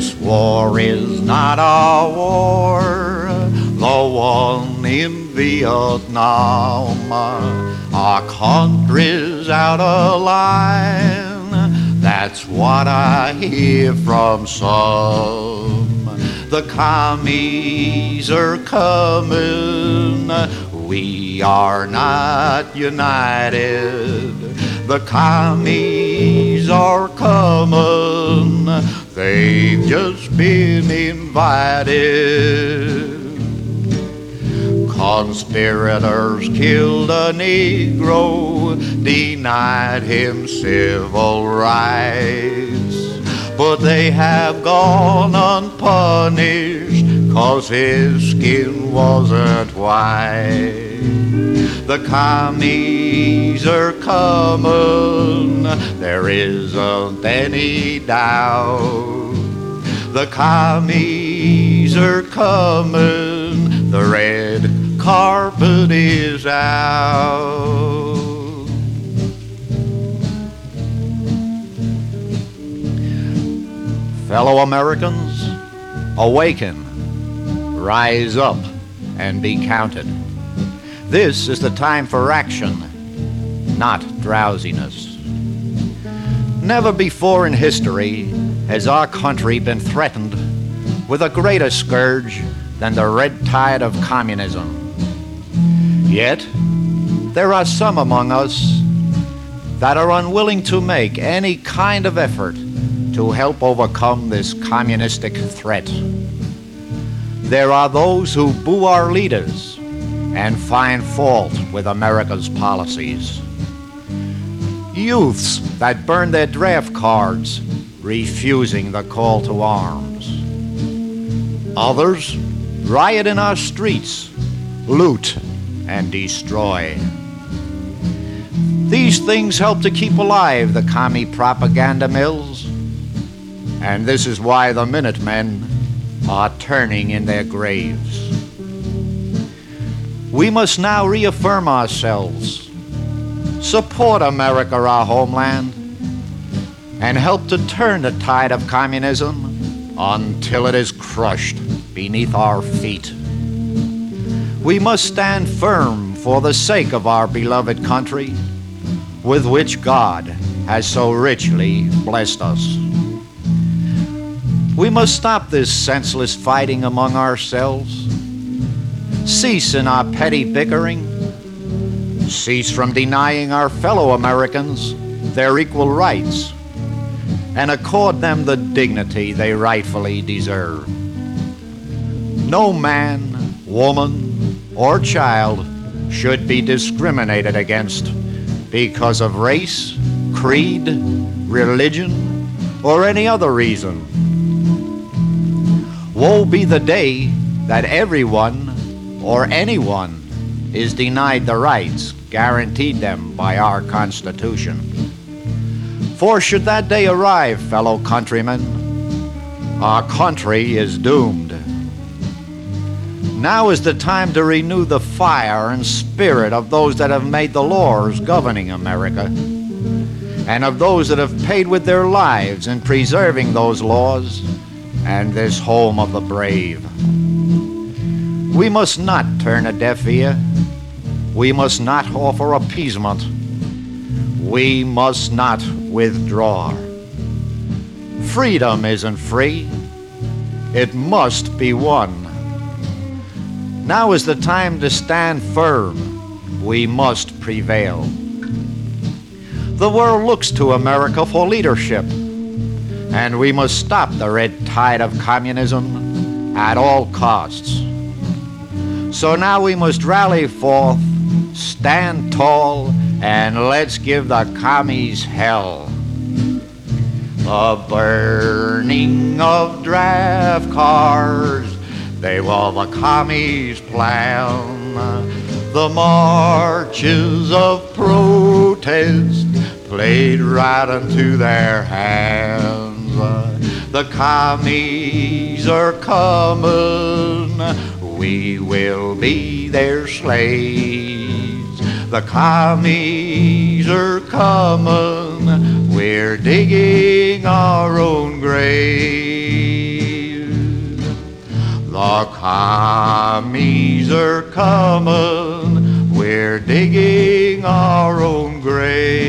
This war is not a war, the one in Vietnam. Our country's out of line, that's what I hear from some. The commies are coming, we are not united. The commies are coming, they've just been invited. Conspirators killed a Negro, denied him civil rights, but they have gone unpunished 'cause his skin wasn't white. The commies are coming, there isn't any doubt. The commies are coming, the red carpet is out. Fellow Americans, awaken, rise up, and be counted. This is the time for action, not drowsiness. Never before in history has our country been threatened with a greater scourge than the red tide of communism. Yet, there are some among us that are unwilling to make any kind of effort to help overcome this communistic threat. There are those who boo our leaders and find fault with America's policies. Youths that burn their draft cards, refusing the call to arms. Others riot in our streets, loot and destroy. These things help to keep alive the commie propaganda mills, and this is why the Minutemen are turning in their graves. We must now reaffirm ourselves, support America, our homeland, and help to turn the tide of communism until it is crushed beneath our feet. We must stand firm for the sake of our beloved country, with which God has so richly blessed us. We must stop this senseless fighting among ourselves, cease in our petty bickering, cease from denying our fellow Americans their equal rights, and accord them the dignity they rightfully deserve. No man, woman, or child should be discriminated against because of race, creed, religion, or any other reason. Woe be the day that everyone or anyone is denied the rights guaranteed them by our Constitution. For should that day arrive, fellow countrymen, our country is doomed. Now is the time to renew the fire and spirit of those that have made the laws governing America, and of those that have paid with their lives in preserving those laws and this home of the brave. We must not turn a deaf ear. We must not offer appeasement. We must not withdraw. Freedom isn't free. It must be won. Now is the time to stand firm. We must prevail. The world looks to America for leadership, and we must stop the red tide of communism at all costs. So now we must rally forth, stand tall, and let's give the commies hell. The burning of draft cards, they were the commies' plan. The marches of protest played right into their hands. The commies are coming, we will be their slaves. The commies are coming, we're digging our own grave. The commies are coming, we're digging our own grave.